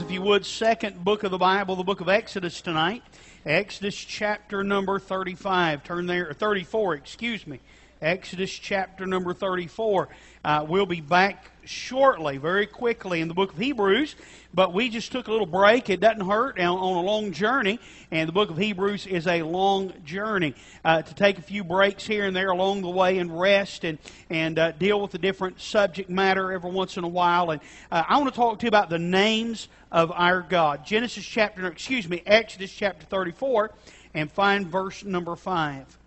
if you would, second book of the Bible, the book of Exodus tonight. Exodus chapter number 35. Turn there, or 34, excuse me. Exodus chapter number 34. We'll be back shortly, very quickly, in the book of Hebrews, but we just took a little break. It doesn't hurt on a long journey, and the book of Hebrews is a long journey. To take a few breaks here and there along the way and rest and deal with a different subject matter every once in a while. And I want to talk to you about the names of our God. Exodus chapter 34, and find verse number 5.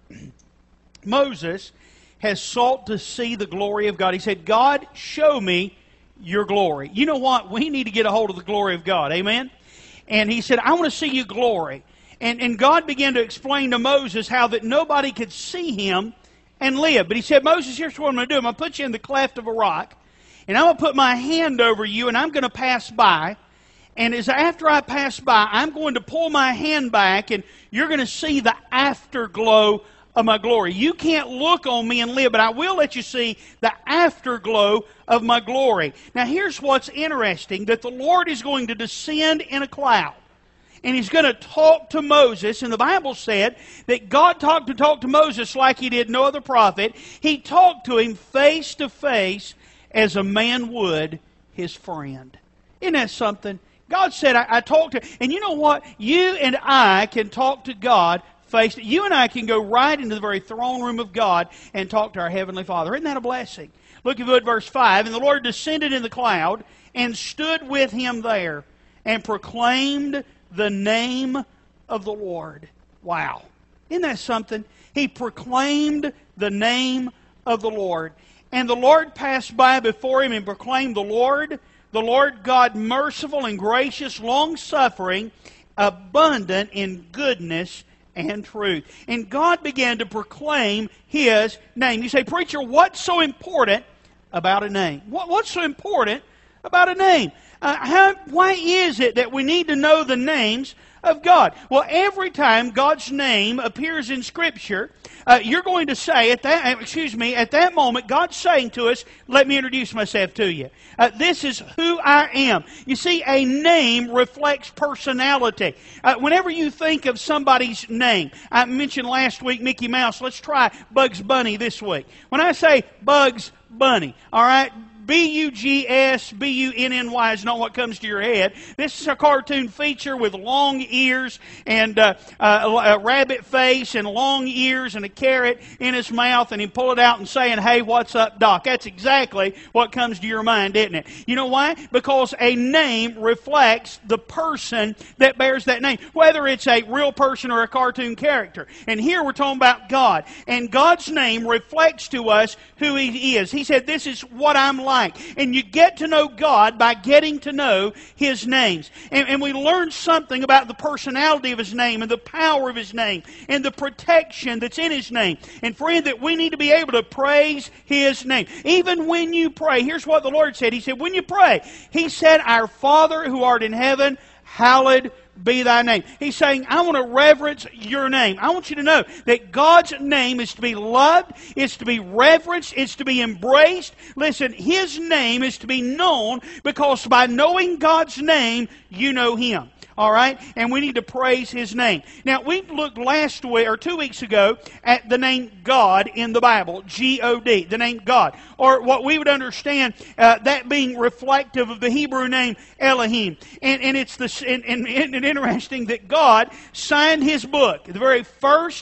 Moses has sought to see the glory of God. He said, God, show me your glory. You know what? We need to get a hold of the glory of God. Amen? And he said, I want to see your glory. And God began to explain to Moses how that nobody could see him and live. But he said, Moses, here's what I'm going to do. I'm going to put you in the cleft of a rock, and I'm going to put my hand over you, and I'm going to pass by. And after I pass by, I'm going to pull my hand back, and you're going to see the afterglow of my glory. You can't look on me and live, but I will let you see the afterglow of my glory. Now here's what's interesting, that the Lord is going to descend in a cloud. And He's going to talk to Moses. And the Bible said that God talked to Moses like He did no other prophet. He talked to him face to face as a man would his friend. Isn't that something? God said, I talked to... And you know what? You and I can talk to God face. You and I can go right into the very throne room of God and talk to our Heavenly Father. Isn't that a blessing? Look at verse 5. And the Lord descended in the cloud and stood with him there and proclaimed the name of the Lord. Wow. Isn't that something? He proclaimed the name of the Lord. And the Lord passed by before him and proclaimed the Lord God merciful and gracious, long-suffering, abundant in goodness and truth. And God began to proclaim His name. You say, preacher, what's so important about a name? What's so important about a name? Why is it that we need to know the names of God? Well, every time God's name appears in Scripture, you're going to say, at that moment, God's saying to us, let me introduce myself to you. This is who I am. You see, a name reflects personality. Whenever you think of somebody's name, I mentioned last week Mickey Mouse. Let's try Bugs Bunny this week. When I say Bugs Bunny, all right, B-U-G-S-B-U-N-N-Y is not what comes to your head. This is a cartoon feature with long ears and a rabbit face and long ears and a carrot in his mouth, and he pull it out and saying, hey, what's up, Doc? That's exactly what comes to your mind, isn't it? You know why? Because a name reflects the person that bears that name, whether it's a real person or a cartoon character. And here we're talking about God. And God's name reflects to us who He is. He said, this is what I'm like. And you get to know God by getting to know His names. And we learn something about the personality of His name and the power of His name and the protection that's in His name. And friend, that we need to be able to praise His name. Even when you pray, here's what the Lord said. He said, when you pray, He said, Our Father who art in heaven, hallowed be thy name. He's saying, I want to reverence your name. I want you to know that God's name is to be loved, it's to be reverenced, it's to be embraced. Listen, His name is to be known, because by knowing God's name, you know Him. All right? And we need to praise His name. Now, we looked last week, or 2 weeks ago, at the name God in the Bible. G-O-D, the name God. Or what we would understand, that being reflective of the Hebrew name Elohim. And it's interesting that God signed His book, the very first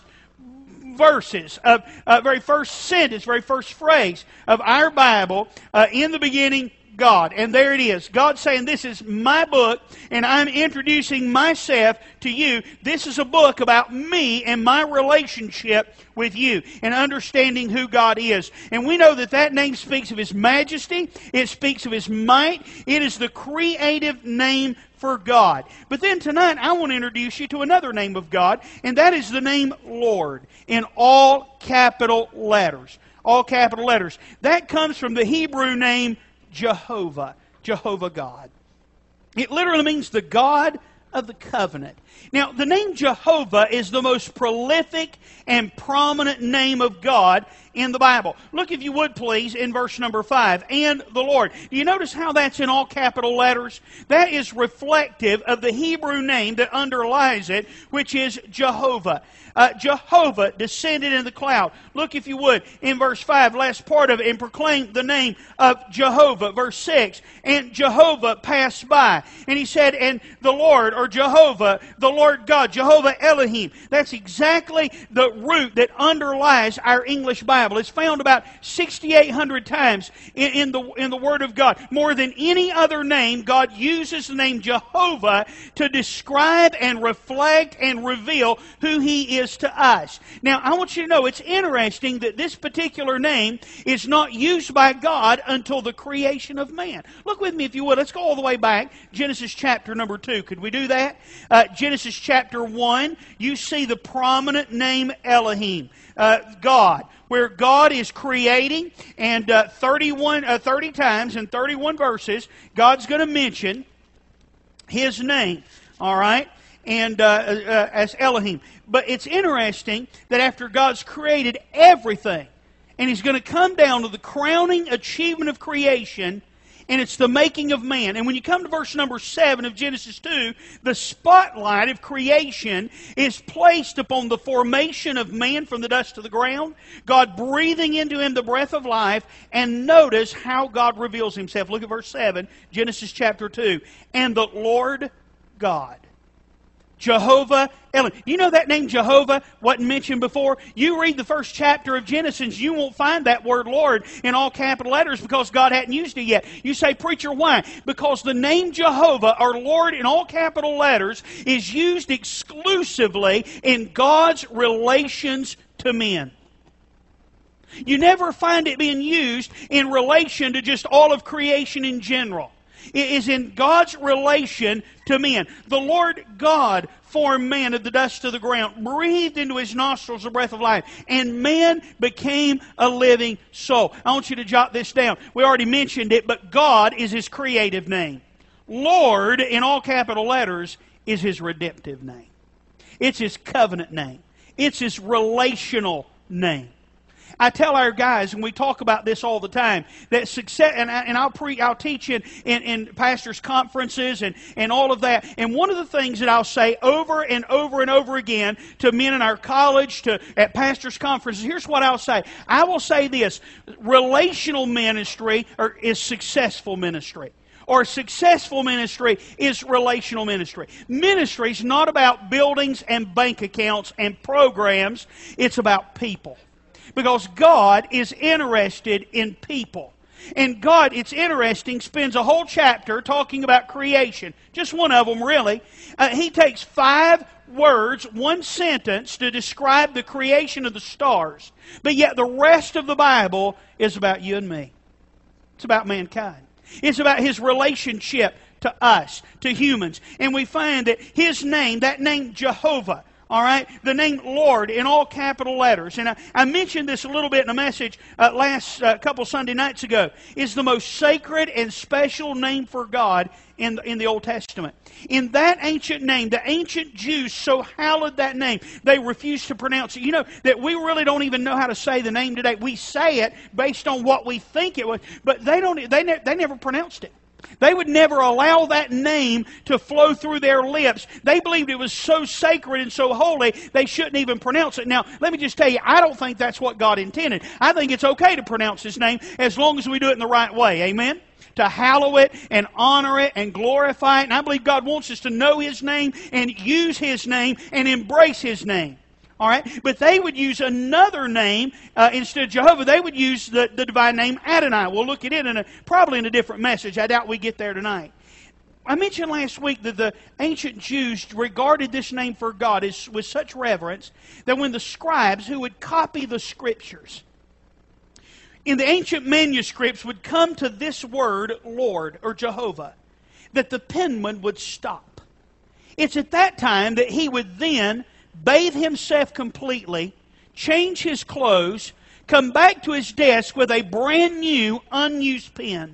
verses of very first sentence, very first phrase of our Bible, in the beginning, God. And there it is. God saying, this is my book, and I'm introducing myself to you. This is a book about me and my relationship with you, and understanding who God is. And we know that that name speaks of His majesty. It speaks of His might. It is the creative name for God. But then tonight, I want to introduce you to another name of God, and that is the name Lord, in all capital letters. All capital letters. That comes from the Hebrew name Jehovah. Jehovah God. It literally means the God of the covenant. Now, the name Jehovah is the most prolific and prominent name of God in the Bible. Look, if you would please, in verse number 5, and the Lord. Do you notice how that's in all capital letters? That is reflective of the Hebrew name that underlies it, which is Jehovah. Jehovah descended in the cloud. Look, if you would, in verse 5, last part of it, and proclaim the name of Jehovah. Verse 6, and Jehovah passed by. And he said, and the Lord, or Jehovah, the Lord God, Jehovah Elohim. That's exactly the root that underlies our English Bible. It's found about 6,800 times in the Word of God. More than any other name, God uses the name Jehovah to describe and reflect and reveal who He is to us. Now, I want you to know, it's interesting that this particular name is not used by God until the creation of man. Look with me, if you would. Let's go all the way back. Genesis chapter number 2. Could we do that? Genesis chapter 1, you see the prominent name Elohim, God, where God is creating, and 30 times in 31 verses, God's going to mention His name. All right? And as Elohim. But it's interesting that after God's created everything, and He's going to come down to the crowning achievement of creation, and it's the making of man. And when you come to verse number 7 of Genesis 2, the spotlight of creation is placed upon the formation of man from the dust of the ground, God breathing into him the breath of life, and notice how God reveals Himself. Look at verse 7, Genesis chapter 2. And the Lord God, Jehovah Elohim. You know that name Jehovah wasn't mentioned before? You read the first chapter of Genesis, you won't find that word Lord in all capital letters because God hadn't used it yet. You say, preacher, why? Because the name Jehovah, or Lord in all capital letters, is used exclusively in God's relations to men. You never find it being used in relation to just all of creation in general. It is in God's relation to men. The Lord God formed man of the dust of the ground, breathed into his nostrils the breath of life, and man became a living soul. I want you to jot this down. We already mentioned it, but God is His creative name. Lord, in all capital letters, is His redemptive name. It's His covenant name. It's His relational name. I tell our guys, and we talk about this all the time, that success, and I'll teach in pastors' conferences and all of that. And one of the things that I'll say over and over and over again to men in our college, at pastors' conferences, here's what I'll say. I will say this: relational ministry is successful ministry. Or successful ministry is relational ministry. Ministry is not about buildings and bank accounts and programs. It's about people. Because God is interested in people. And God, it's interesting, spends a whole chapter talking about creation. Just one of them, really. He takes 5 words, one sentence, to describe the creation of the stars. But yet the rest of the Bible is about you and me. It's about mankind. It's about His relationship to us, to humans. And we find that His name, that name Jehovah, all right, the name Lord in all capital letters, and I mentioned this a little bit in a message last couple Sunday nights ago, is the most sacred and special name for God in the Old Testament. In that ancient name, the ancient Jews so hallowed that name, they refused to pronounce it. You know that we really don't even know how to say the name today. We say it based on what we think it was, but they never pronounced it. They would never allow that name to flow through their lips. They believed it was so sacred and so holy, they shouldn't even pronounce it. Now, let me just tell you, I don't think that's what God intended. I think it's okay to pronounce His name as long as we do it in the right way. Amen? To hallow it and honor it and glorify it. And I believe God wants us to know His name and use His name and embrace His name. All right, but they would use another name instead of Jehovah. They would use the divine name Adonai. We'll look at it probably in a different message. I doubt we get there tonight. I mentioned last week that the ancient Jews regarded this name for God with such reverence that when the scribes who would copy the Scriptures in the ancient manuscripts would come to this word, Lord or Jehovah, that the penman would stop. It's at that time that he would then bathe himself completely, change his clothes, come back to his desk with a brand new, unused pen.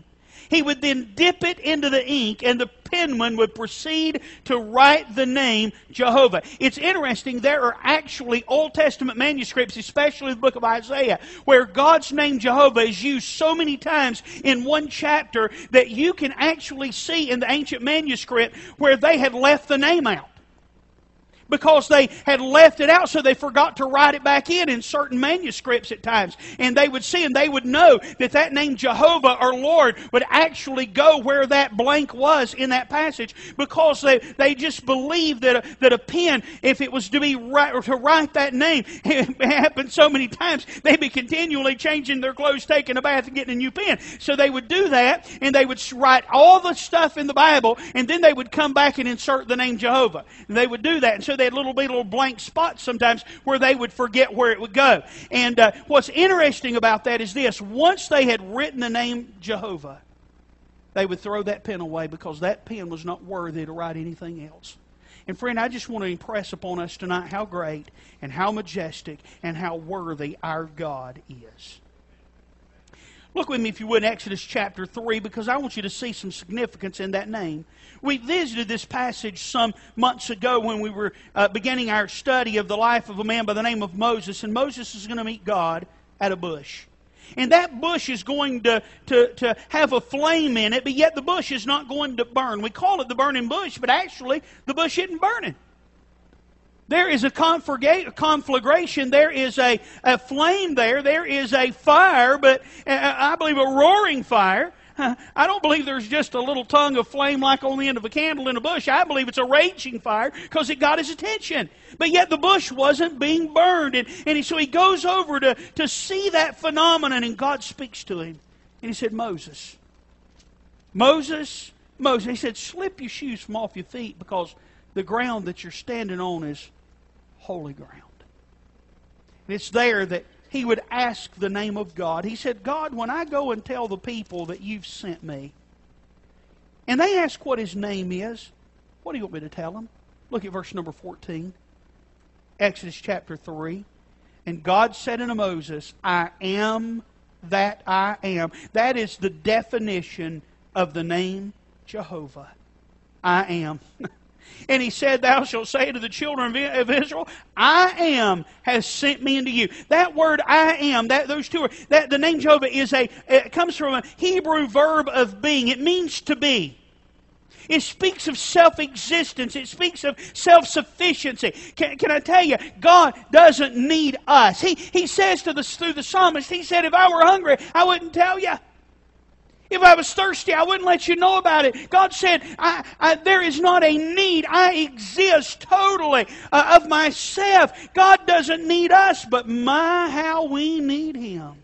He would then dip it into the ink, and the penman would proceed to write the name Jehovah. It's interesting, there are actually Old Testament manuscripts, especially the book of Isaiah, where God's name Jehovah is used so many times in one chapter that you can actually see in the ancient manuscript where they had left the name out. Because they had left it out, so they forgot to write it back in certain manuscripts at times. And they would see and they would know that that name Jehovah or Lord would actually go where that blank was in that passage, because they just believed that a pen, if it was to write that name, it happened so many times, they'd be continually changing their clothes, taking a bath, and getting a new pen. So they would do that, and they would write all the stuff in the Bible, and then they would come back and insert the name Jehovah. And they would do that, and so they had little blank spots sometimes where they would forget where it would go. And what's interesting about that is this: once they had written the name Jehovah, they would throw that pen away because that pen was not worthy to write anything else. And friend, I just want to impress upon us tonight how great and how majestic and how worthy our God is. Look with me, if you would, in Exodus chapter 3, because I want you to see some significance in that name. We visited this passage some months ago when we were beginning our study of the life of a man by the name of Moses. And Moses is going to meet God at a bush. And that bush is going to have a flame in it, but yet the bush is not going to burn. We call it the burning bush, but actually the bush isn't burning. There is a conflagration, there is a flame there is a fire, but I believe a roaring fire. I don't believe there's just a little tongue of flame like on the end of a candle in a bush. I believe it's a raging fire because it got his attention. But yet the bush wasn't being burned. So he goes over to see that phenomenon, and God speaks to him. And he said, Moses. He said, slip your shoes from off your feet, because the ground that you're standing on is holy ground. And it's there that he would ask the name of God. He said, God, when I go and tell the people that you've sent me, and they ask what his name is, what do you want me to tell them? Look at verse number 14. Exodus chapter 3. And God said unto Moses, I am that I am. That is the definition of the name Jehovah. I am. And he said, thou shalt say to the children of Israel, I am has sent me unto you. That word I am, those two are, the name Jehovah it comes from a Hebrew verb of being. It means to be. It speaks of self-existence. It speaks of self-sufficiency. Can I tell you, God doesn't need us. He says through the psalmist, he said, if I were hungry, I wouldn't tell you. If I was thirsty, I wouldn't let you know about it. God said, there is not a need. I exist totally of myself. God doesn't need us, but my, how we need Him.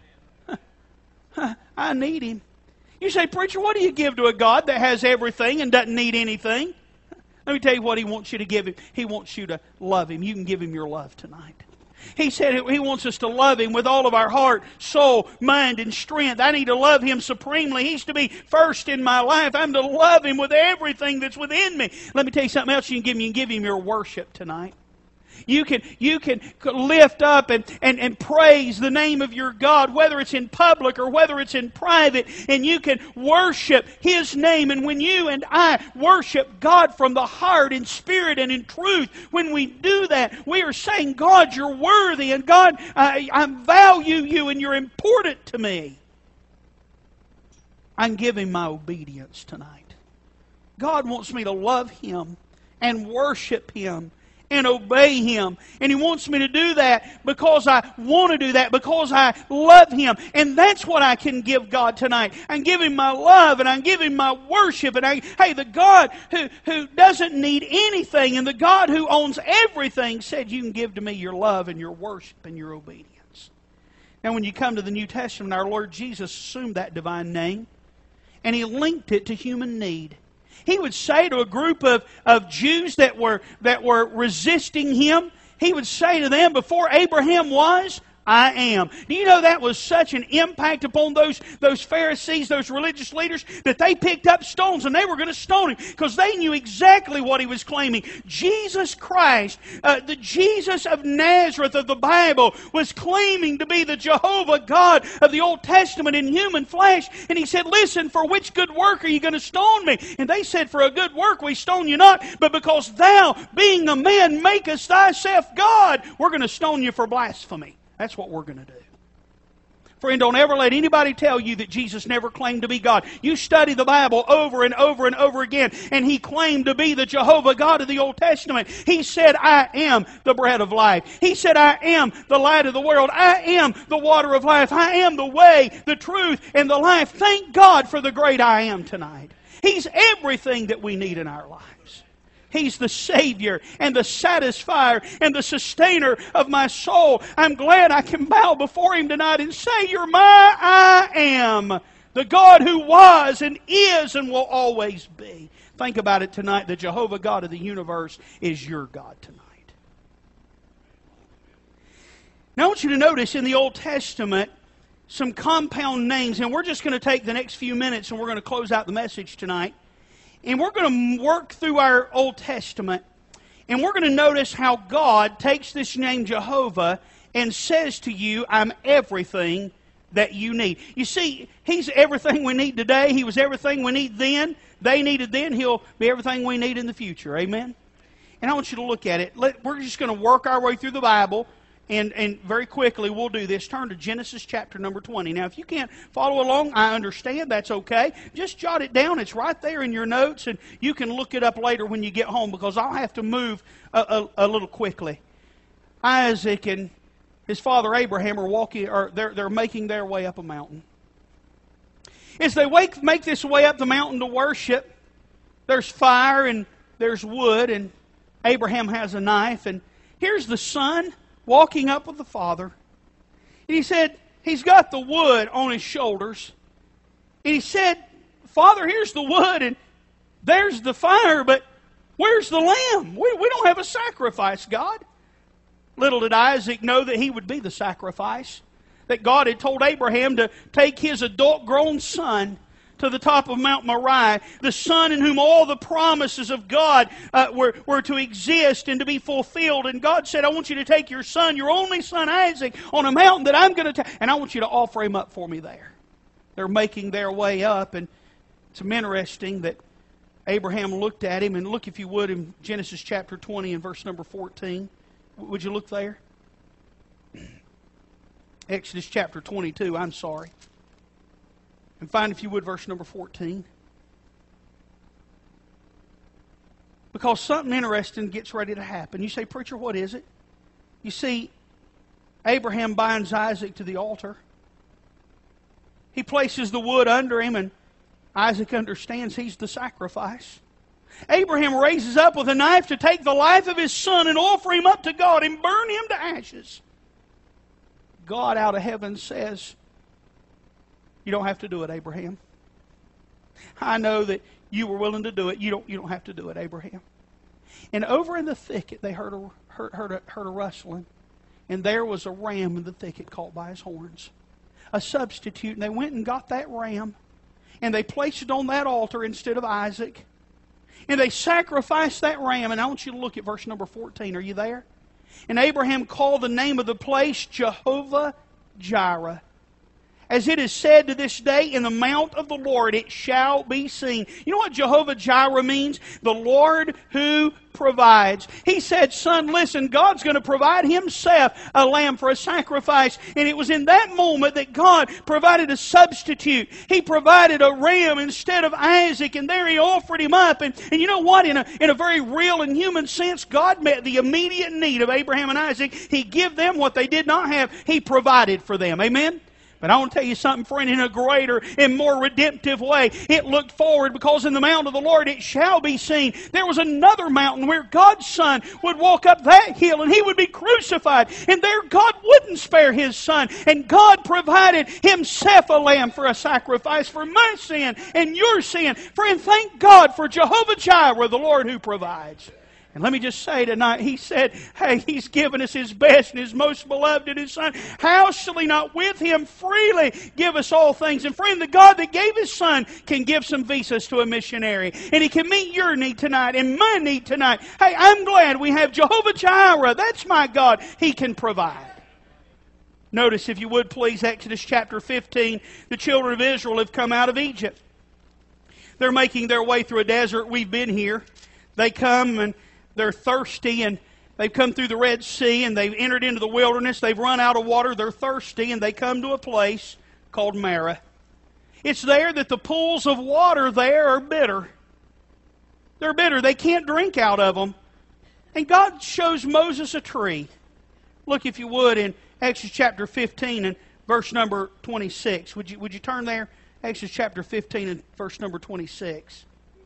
I need Him. You say, preacher, what do you give to a God that has everything and doesn't need anything? Let me tell you what He wants you to give Him. He wants you to love Him. You can give Him your love tonight. He said He wants us to love Him with all of our heart, soul, mind, and strength. I need to love Him supremely. He's to be first in my life. I'm to love Him with everything that's within me. Let me tell you something else you can give Him. You can give Him your worship tonight. You can lift up and praise the name of your God, whether it's in public or whether it's in private, and you can worship His name. And when you and I worship God from the heart, in spirit and in truth, when we do that, we are saying, God, you're worthy, and God, I value you, and you're important to me. I'm giving my obedience tonight. God wants me to love Him and worship Him and obey Him. And He wants me to do that because I want to do that, because I love Him. And that's what I can give God tonight. I'm giving my love, and I'm giving my worship. And the God who doesn't need anything, and the God who owns everything, said you can give to me your love and your worship and your obedience. Now when you come to the New Testament, our Lord Jesus assumed that divine name, and He linked it to human need. He would say to a group of Jews that were resisting Him, He would say to them, before Abraham was, I am. Do you know that was such an impact upon those Pharisees, those religious leaders, that they picked up stones and they were going to stone him because they knew exactly what he was claiming. Jesus Christ, the Jesus of Nazareth of the Bible, was claiming to be the Jehovah God of the Old Testament in human flesh. And he said, listen, for which good work are you going to stone me? And they said, for a good work we stone you not, but because thou, being a man, makest thyself God, we're going to stone you for blasphemy. That's what we're going to do. Friend, don't ever let anybody tell you that Jesus never claimed to be God. You study the Bible over and over and over again, and He claimed to be the Jehovah God of the Old Testament. He said, I am the bread of life. He said, I am the light of the world. I am the water of life. I am the way, the truth, and the life. Thank God for the great I am tonight. He's everything that we need in our lives. He's the Savior and the satisfier and the sustainer of my soul. I'm glad I can bow before Him tonight and say, you're my I am. The God who was and is and will always be. Think about it tonight. The Jehovah God of the universe is your God tonight. Now I want you to notice in the Old Testament some compound names. And we're just going to take the next few minutes and we're going to close out the message tonight. And we're going to work through our Old Testament, and we're going to notice how God takes this name Jehovah and says to you, I'm everything that you need. You see, He's everything we need today. He was everything we need then. They needed then. He'll be everything we need in the future. Amen? And I want you to look at it. We're just going to work our way through the Bible. And very quickly, we'll do this. Turn to Genesis chapter number 20. Now, if you can't follow along, I understand. That's okay. Just jot it down. It's right there in your notes, and you can look it up later when you get home because I'll have to move a little quickly. Isaac and his father Abraham are walking, or they're making their way up a mountain. As they make this way up the mountain to worship, there's fire and there's wood, and Abraham has a knife, and here's the son walking up with the father. And he said, he's got the wood on his shoulders. And he said, Father, here's the wood and there's the fire, but where's the lamb? We don't have a sacrifice, God. Little did Isaac know that he would be the sacrifice. That God had told Abraham to take his adult-grown son to the top of Mount Moriah, the son in whom all the promises of God were to exist and to be fulfilled. And God said, I want you to take your son, your only son Isaac, on a mountain that I'm going to take, and I want you to offer him up for me there. They're making their way up, and it's interesting that Abraham looked at him, and look if you would in Genesis chapter 20 and verse number 14. Would you look there? Exodus chapter 22, I'm sorry. And find, if you would, verse number 14. Because something interesting gets ready to happen. You say, preacher, what is it? You see, Abraham binds Isaac to the altar. He places the wood under him, and Isaac understands he's the sacrifice. Abraham raises up with a knife to take the life of his son and offer him up to God and burn him to ashes. God out of heaven says, you don't have to do it, Abraham. I know that you were willing to do it. You don't have to do it, Abraham. And over in the thicket, they heard a rustling. And there was a ram in the thicket caught by his horns. A substitute. And they went and got that ram. And they placed it on that altar instead of Isaac. And they sacrificed that ram. And I want you to look at verse number 14. Are you there? And Abraham called the name of the place Jehovah Jireh. As it is said to this day, in the mount of the Lord it shall be seen. You know what Jehovah Jireh means? The Lord who provides. He said, son, listen, God's going to provide Himself a lamb for a sacrifice. And it was in that moment that God provided a substitute. He provided a ram instead of Isaac, and there He offered him up. And you know what? In a very real and human sense, God met the immediate need of Abraham and Isaac. He gave them what they did not have. He provided for them. Amen? But I want to tell you something, friend, in a greater and more redemptive way. It looked forward, because in the mount of the Lord it shall be seen. There was another mountain where God's Son would walk up that hill and He would be crucified. And there God wouldn't spare His Son. And God provided Himself a lamb for a sacrifice for my sin and your sin. Friend, thank God for Jehovah Jireh, the Lord who provides. And let me just say tonight, He said, hey, He's given us His best and His most beloved in His Son. How shall He not with Him freely give us all things? And friend, the God that gave His Son can give some visas to a missionary. And He can meet your need tonight and my need tonight. Hey, I'm glad we have Jehovah Jireh. That's my God. He can provide. Notice, if you would please, Exodus chapter 15. The children of Israel have come out of Egypt. They're making their way through a desert. We've been here. They come and they're thirsty, and they've come through the Red Sea, and they've entered into the wilderness. They've run out of water. They're thirsty, and they come to a place called Marah. It's there that the pools of water there are bitter. They're bitter. They can't drink out of them. And God shows Moses a tree. Look, if you would, in Exodus chapter 15 and verse number 26. Would you turn there? Exodus chapter 15 and verse number 26.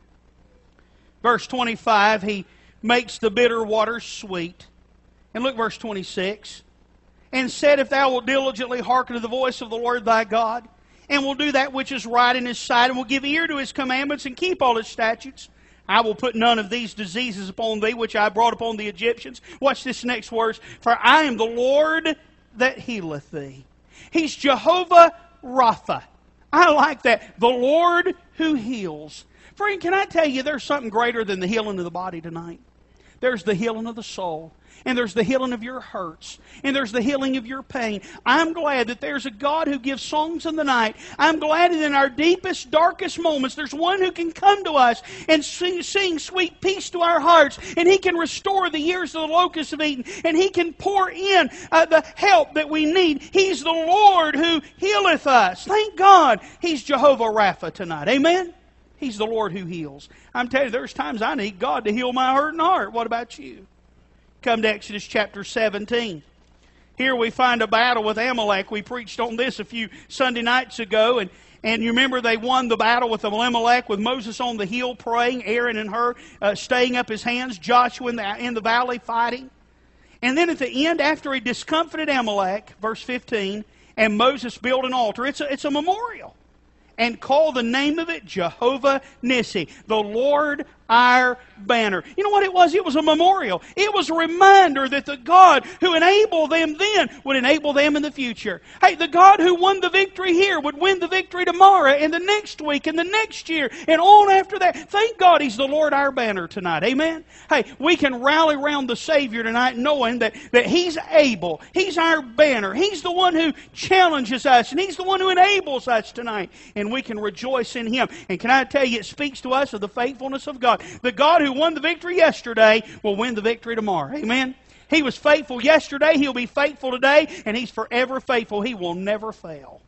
Verse 25, He makes the bitter waters sweet. And look, verse 26. And said, if thou wilt diligently hearken to the voice of the Lord thy God, and will do that which is right in His sight, and will give ear to His commandments, and keep all His statutes, I will put none of these diseases upon thee, which I brought upon the Egyptians. Watch this next verse. For I am the Lord that healeth thee. He's Jehovah Rapha. I like that. The Lord who heals. Friend, can I tell you there's something greater than the healing of the body tonight? There's the healing of the soul. And there's the healing of your hurts. And there's the healing of your pain. I'm glad that there's a God who gives songs in the night. I'm glad that in our deepest, darkest moments, there's one who can come to us and sing sweet peace to our hearts. And He can restore the years of the locusts have eaten. And He can pour in the help that we need. He's the Lord who healeth us. Thank God He's Jehovah Rapha tonight. Amen? He's the Lord who heals. I'm telling you, there's times I need God to heal my hurting heart. What about you? Come to Exodus chapter 17. Here we find a battle with Amalek. We preached on this a few Sunday nights ago. And you remember they won the battle with Amalek with Moses on the hill praying, Aaron and Hur staying up his hands, Joshua in the valley fighting. And then at the end, after he discomfited Amalek, verse 15, and Moses built an altar. It's a memorial. And called the name of it Jehovah Nissi, the Lord our banner. You know what it was? It was a memorial. It was a reminder that the God who enabled them then would enable them in the future. Hey, the God who won the victory here would win the victory tomorrow and the next week and the next year and on after that. Thank God He's the Lord our banner tonight. Amen? Hey, we can rally around the Savior tonight knowing that He's able. He's our banner. He's the one who challenges us and He's the one who enables us tonight. And we can rejoice in Him. And can I tell you, it speaks to us of the faithfulness of God. The God who won the victory yesterday will win the victory tomorrow. Amen? He was faithful yesterday. He'll be faithful today. And He's forever faithful. He will never fail.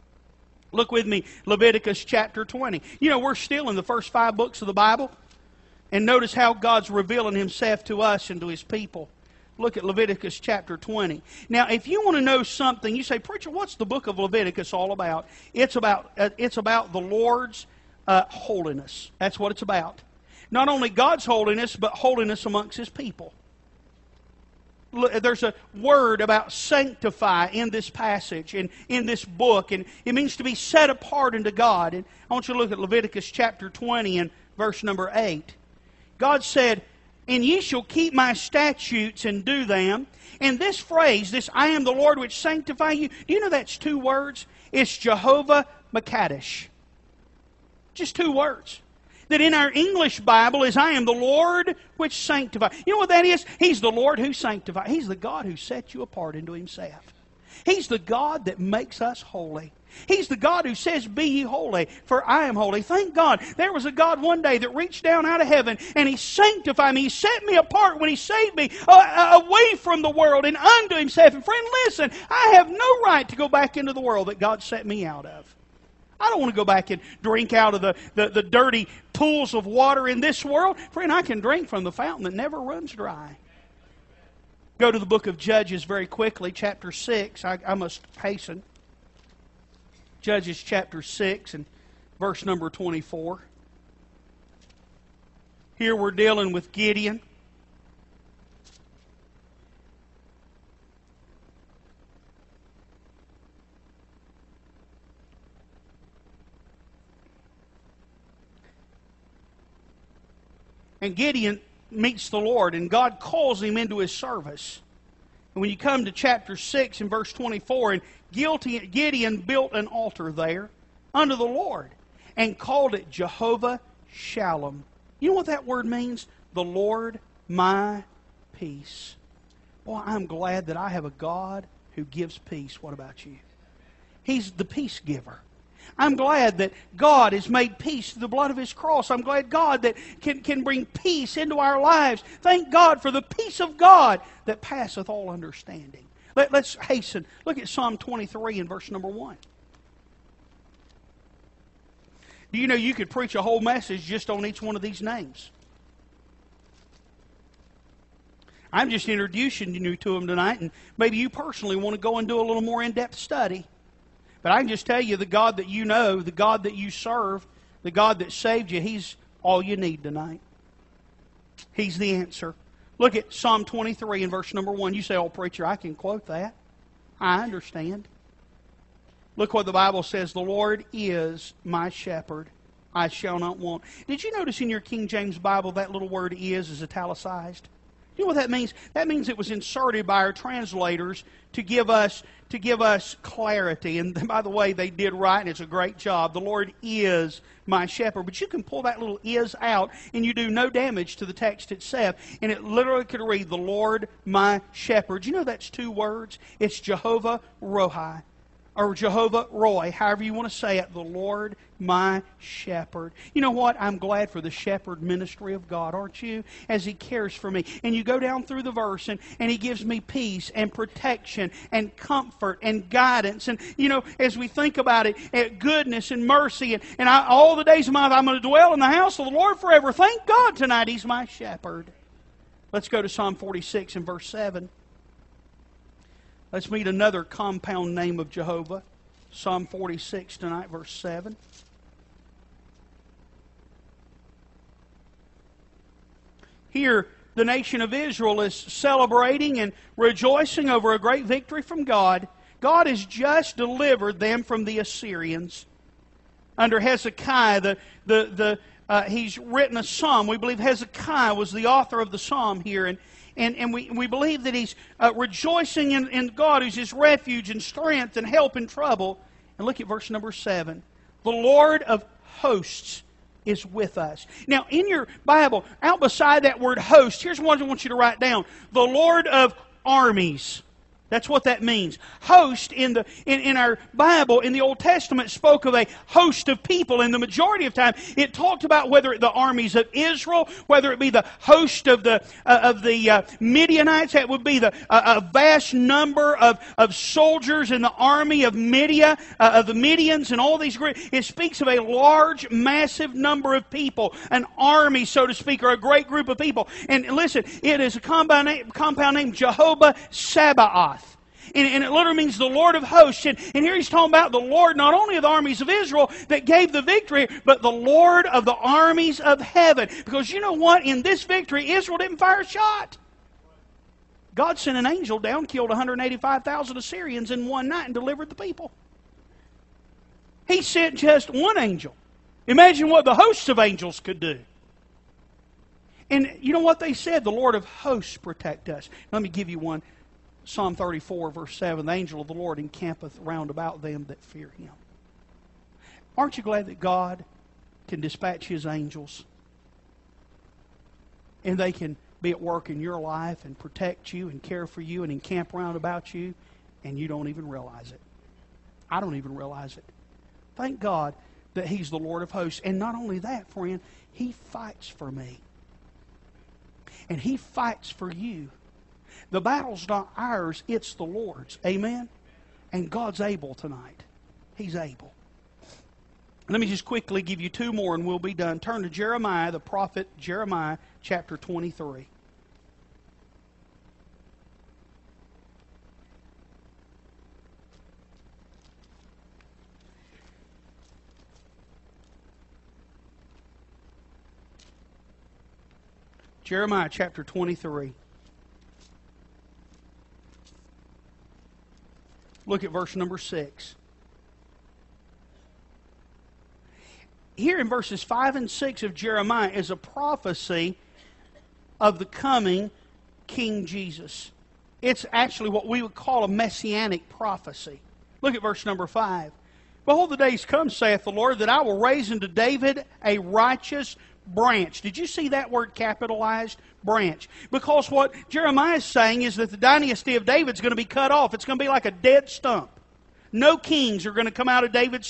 Look with me, Leviticus chapter 20. You know, we're still in the first 5 books of the Bible. And notice how God's revealing Himself to us and to His people. Look at Leviticus chapter 20. Now, if you want to know something, you say, preacher, what's the book of Leviticus all about? It's about the Lord's holiness. That's what it's about. Not only God's holiness, but holiness amongst His people. There's a word about sanctify in this passage and in this book, and it means to be set apart unto God. And I want you to look at Leviticus chapter 20 and verse number 8. God said, and ye shall keep my statutes and do them. And this phrase, this I am the Lord which sanctify you, do you know that's 2 words? It's Jehovah Makadesh. Just 2 words. That in our English Bible is I am the Lord which sanctify. You know what that is? He's the Lord who sanctifies. He's the God who sets you apart into Himself. He's the God that makes us holy. He's the God who says, be ye holy, for I am holy. Thank God. There was a God one day that reached down out of heaven and He sanctified me. He set me apart when He saved me away from the world and unto Himself. And friend, listen, I have no right to go back into the world that God set me out of. I don't want to go back and drink out of the dirty pools of water in this world. Friend, I can drink from the fountain that never runs dry. Go to the book of Judges very quickly, chapter 6. I must hasten. Judges chapter 6 and verse number 24. Here we're dealing with Gideon. And Gideon meets the Lord, and God calls him into his service. And when you come to chapter 6 and verse 24, and Gideon built an altar there unto the Lord and called it Jehovah Shalom. You know what that word means? The Lord my peace. Boy, I'm glad that I have a God who gives peace. What about you? He's the peace giver. I'm glad that God has made peace through the blood of His cross. I'm glad God that can bring peace into our lives. Thank God for the peace of God that passeth all understanding. Let's hasten. Look at Psalm 23 and verse number 1. Do you know you could preach a whole message just on each one of these names? I'm just introducing you to them tonight, and maybe you personally want to go and do a little more in-depth study. But I can just tell you, the God that you know, the God that you serve, the God that saved you, He's all you need tonight. He's the answer. Look at Psalm 23 and verse number 1. You say, oh, preacher, I can quote that. I understand. Look what the Bible says. The Lord is my shepherd. I shall not want. Did you notice in your King James Bible that little word is italicized? You know what that means? That means it was inserted by our translators to give us clarity. And by the way, they did right, and it's a great job. The Lord is my shepherd. But you can pull that little is out, and you do no damage to the text itself. And it literally could read, the Lord my shepherd. You know that's two words? It's Jehovah Rohi, or Jehovah Roy, however you want to say it. The Lord my shepherd. You know what? I'm glad for the shepherd ministry of God, aren't you? As He cares for me. And you go down through the verse, and He gives me peace and protection and comfort and guidance. And, you know, as we think about it, goodness and mercy. And all the days of my life, I'm going to dwell in the house of the Lord forever. Thank God tonight He's my shepherd. Let's go to Psalm 46 and verse 7. Let's meet another compound name of Jehovah. Psalm 46 tonight, verse 7. Here, the nation of Israel is celebrating and rejoicing over a great victory from God. God has just delivered them from the Assyrians. Under Hezekiah, he's written a psalm. We believe Hezekiah was the author of the psalm here. And we believe that he's rejoicing in God, who's his refuge and strength and help in trouble. And look at verse number 7. The Lord of hosts is with us. Now, in your Bible, out beside that word host, here's what I want you to write down. The Lord of armies. That's what that means. Host in our Bible, in the Old Testament, spoke of a host of people. And the majority of time, it talked about whether the armies of Israel, whether it be the host of the Midianites, that would be a vast number of soldiers in the army of Midian, of the Midians, and all these great. It speaks of a large, massive number of people, an army, so to speak, or a great group of people. And listen, it is a compound name, Jehovah Sabaoth. And it literally means the Lord of hosts. And here he's talking about the Lord not only of the armies of Israel that gave the victory, but the Lord of the armies of heaven. Because you know what? In this victory, Israel didn't fire a shot. God sent an angel down, killed 185,000 Assyrians in one night, and delivered the people. He sent just one angel. Imagine what the hosts of angels could do. And you know what they said? The Lord of hosts protect us. Let me give you one. Psalm 34, verse 7, the angel of the Lord encampeth round about them that fear Him. Aren't you glad that God can dispatch His angels? And they can be at work in your life and protect you and care for you and encamp round about you, and you don't even realize it. I don't even realize it. Thank God that He's the Lord of hosts. And not only that, friend, He fights for me. And He fights for you. The battle's not ours, it's the Lord's. Amen? And God's able tonight. He's able. Let me just quickly give you two more and we'll be done. Turn to Jeremiah, the prophet Jeremiah, chapter 23. Jeremiah chapter 23. Look at verse number 6. Here in verses 5 and 6 of Jeremiah is a prophecy of the coming King Jesus. It's actually what we would call a messianic prophecy. Look at verse number 5. Behold, the days come, saith the Lord, that I will raise unto David a righteous branch. Did you see that word capitalized? Branch. Because what Jeremiah is saying is that the dynasty of David is going to be cut off. It's going to be like a dead stump. No kings are going to come out of David's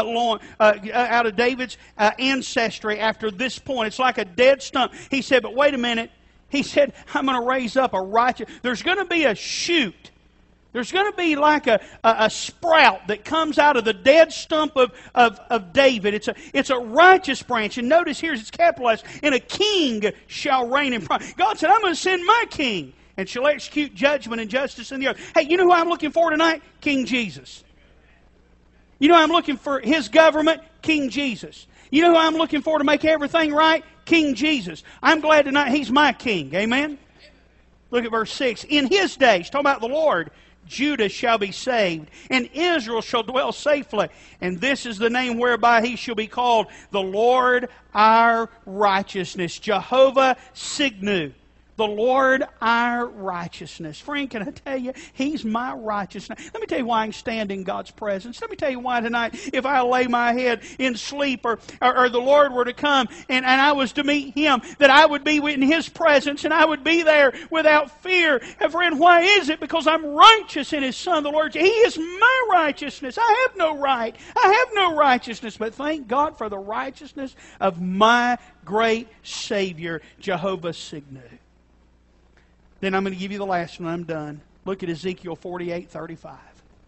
ancestry after this point. It's like a dead stump. He said, but wait a minute. He said, I'm going to raise up a righteous... There's going to be a shoot. There's going to be like a sprout that comes out of the dead stump of David. It's a righteous branch. And notice here it's capitalized, and a king shall reign in pride. God said, I'm going to send my king, and shall execute judgment and justice in the earth. Hey, you know who I'm looking for tonight? King Jesus. You know who I'm looking for His government? King Jesus. You know who I'm looking for to make everything right? King Jesus. I'm glad tonight He's my king. Amen? Look at verse 6. In His days, talking about the Lord, Judah shall be saved, and Israel shall dwell safely. And this is the name whereby He shall be called, the Lord our righteousness. Jehovah Signu. The Lord our righteousness. Friend, can I tell you, He's my righteousness. Let me tell you why I can stand in God's presence. Let me tell you why tonight, if I lay my head in sleep or the Lord were to come and I was to meet Him, that I would be in His presence and I would be there without fear. And friend, why is it? Because I'm righteous in His Son, the Lord. He is my righteousness. I have no right. I have no righteousness. But thank God for the righteousness of my great Savior, Jehovah Signu. Then I'm going to give you the last one. I'm done. Look at Ezekiel 48:35.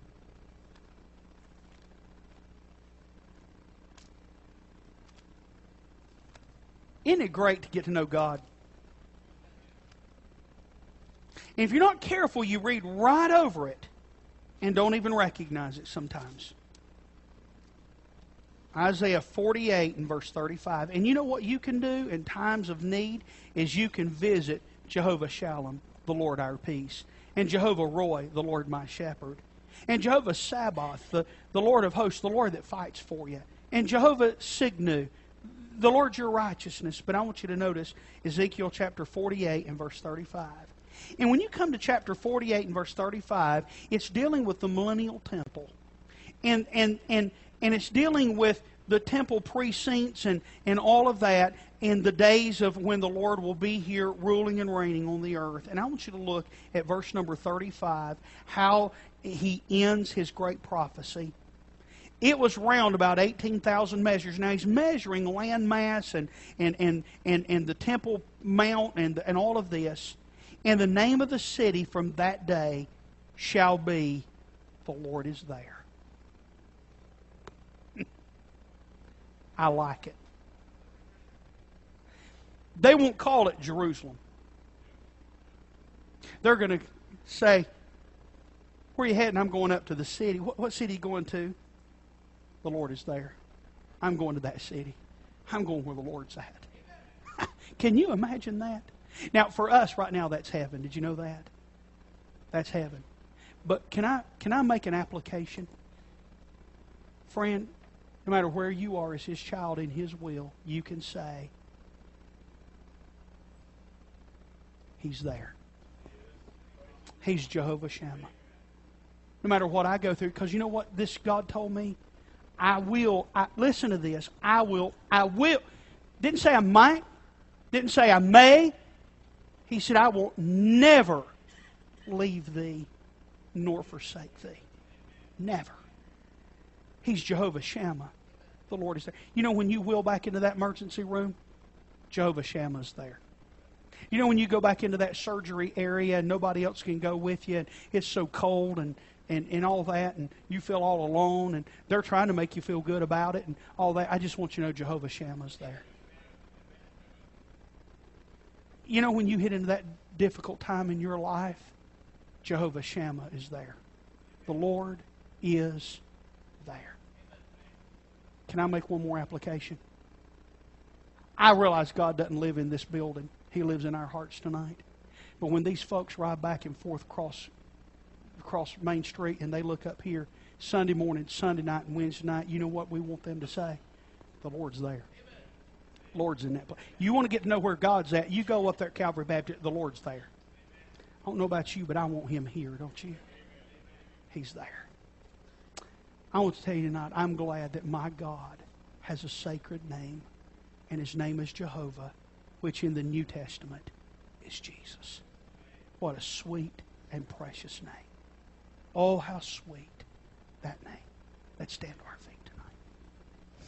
Isn't it great to get to know God? And if you're not careful, you read right over it and don't even recognize it sometimes. Isaiah 48 and verse 35. And you know what you can do in times of need is you can visit Jehovah Shalom, the Lord our peace, and Jehovah Roy, the Lord my shepherd, and Jehovah Sabaoth, the Lord of hosts, the Lord that fights for you, and Jehovah Signu, the Lord your righteousness. But I want you to notice Ezekiel chapter 48 and verse 35. And when you come to chapter 48 and verse 35, it's dealing with the millennial temple. And it's dealing with the temple precincts and all of that in the days of when the Lord will be here ruling and reigning on the earth. And I want you to look at verse number 35, how He ends His great prophecy. It was round about 18,000 measures. Now He's measuring land mass and the Temple Mount and all of this. And the name of the city from that day shall be, the Lord is there. I like it. They won't call it Jerusalem. They're going to say, where are you heading? I'm going up to the city. What city are you going to? The Lord is there. I'm going to that city. I'm going where the Lord's at. Can you imagine that? Now, for us right now, that's heaven. Did you know that? That's heaven. But can I make an application? Friend, no matter where you are as His child in His will, you can say, He's there. He's Jehovah Shammah. No matter what I go through, because you know what this God told me? Listen to this. I will. Didn't say I might. Didn't say I may. He said, I will never leave thee nor forsake thee. Never. He's Jehovah Shammah. The Lord is there. You know, when you wheel back into that emergency room, Jehovah Shammah's there. You know, when you go back into that surgery area and nobody else can go with you, and it's so cold and all that, and you feel all alone, and they're trying to make you feel good about it and all that, I just want you to know Jehovah Shammah's there. You know, when you hit into that difficult time in your life, Jehovah Shammah is there. The Lord is there. Can I make one more application? I realize God doesn't live in this building. He lives in our hearts tonight. But when these folks ride back and forth across Main Street and they look up here Sunday morning, Sunday night, and Wednesday night, you know what we want them to say? The Lord's there. Lord's in that place. You want to get to know where God's at, you go up there at Calvary Baptist, the Lord's there. I don't know about you, but I want Him here, don't you? He's there. I want to tell you tonight, I'm glad that my God has a sacred name, and His name is Jehovah, which in the New Testament is Jesus. What a sweet and precious name. Oh, how sweet that name. Let's stand to our feet.